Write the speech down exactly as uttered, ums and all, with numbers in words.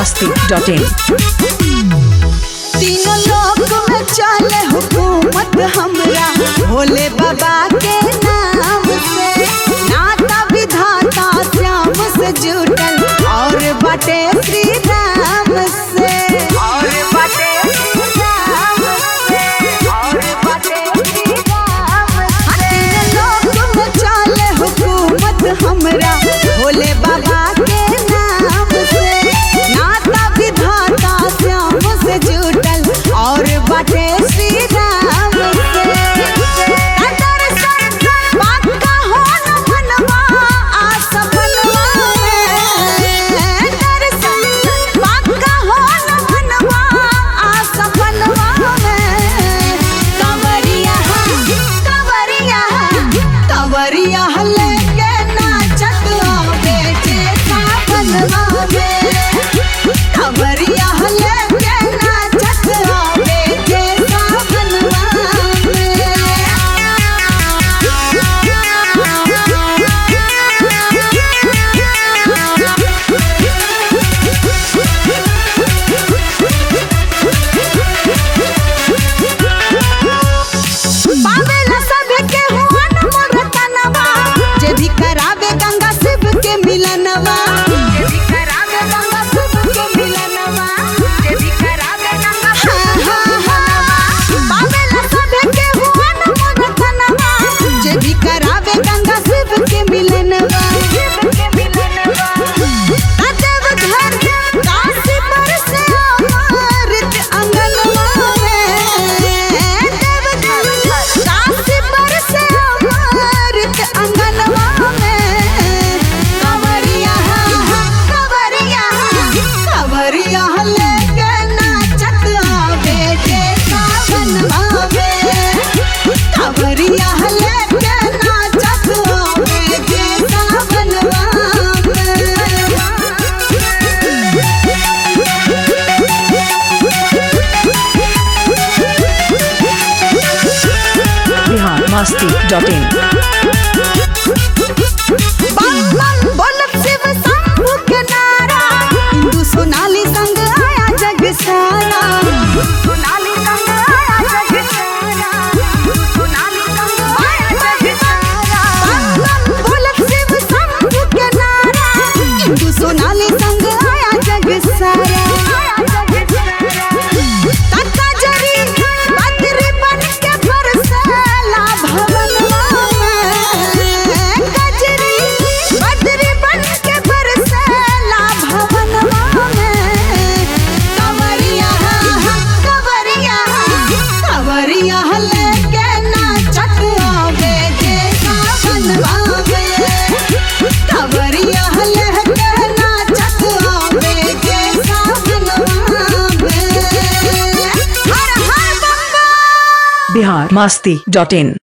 मस्ती dot इन। तीनों लोक में चले हुकूमत हमरा भोले बाबा के नाम से। नाता विधाता श्याम से जुटल और बाटे श्री राम से। और बाटे श्री राम से। और बाटे श्री राम से। तीनों लोक में चले हुकूमत हमरा भोले बाबा के नाम से। नाता विधाता श्याम से जुटल और बाटे श्री राम से। दर्शन पक्का हो न मनवा आ सपनवा में। दर्शन पक्का हो न मनवा आ सपनवा में। कंवरिया कंवरिया कंवरिया लेके नाचत आवे जे सावनवा में। कंवरिया लेके नाचत आवे जे सावनवा में। पावेला सभे के हुआ न मोर तनवा। जे भी करावे गंगा शिव के मिलनवा। जे भी करावे गंगा शिव के मिलनवा। जे भी करावे गंगा शिव के मिलनवा। पावेला सभे के हुआ न मोर तनवा। जे भी करावे गंगा शिव के मिलनवा। शिव के मिलनवा। देव घर काशी पर से अमृत अंगनवा में। देव घर काशी पर से अमृत अंगनवा में। कंवरिया कंवरिया कंवरिया लेके नाचत आवे जे सावनवा में। कंवरिया लेके नाचत आवे जे सावनवा में। बिहार मस्ती डॉट इन। बम बम बोलत शिव शंभू के नारा। हिंदू सोनाली संग आया जग सारा। सोनाली संग आया जग सारा। सोनाली संग आया जग सारा। बम बम बोलत शिव शंभू के नारा। हिंदू सोनाली संग आया जग सारा। तक्का जरी बद्री बन के बरसेला भवनवा में। गजरी बद्री बन के बरसेला भवनवा में। कंवरिया कंवरिया कंवरिया लेके नाचत आवे जे सावनवा में। कंवरिया लेके नाचत आवे जे सावनवा में। हर हर बम बम। बिहार मस्ती डॉट इन।